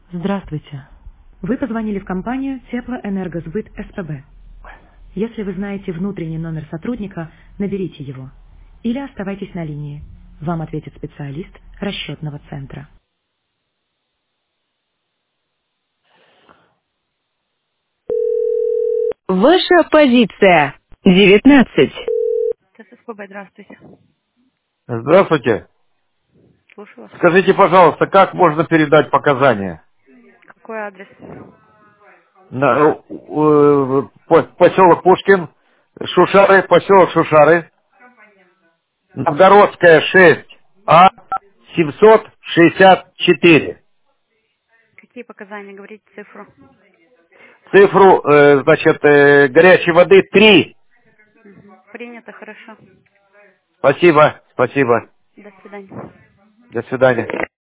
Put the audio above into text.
Здравствуйте. Вы позвонили в компанию Теплоэнергосбыт СПБ. Если вы знаете внутренний номер сотрудника, наберите его. Или оставайтесь на линии. Вам ответит специалист расчетного центра. Ваша позиция. 19. СПБ, здравствуйте. Здравствуйте. Слушаю вас. Скажите, пожалуйста, как можно передать показания? Какой адрес? Поселок Пушкин, Шушары, поселок Шушары, Новгородская 6А, 764. Какие показания? Говорите цифру. Цифру, горячей воды 3. Принято, хорошо. Спасибо, спасибо. До свидания. До свидания.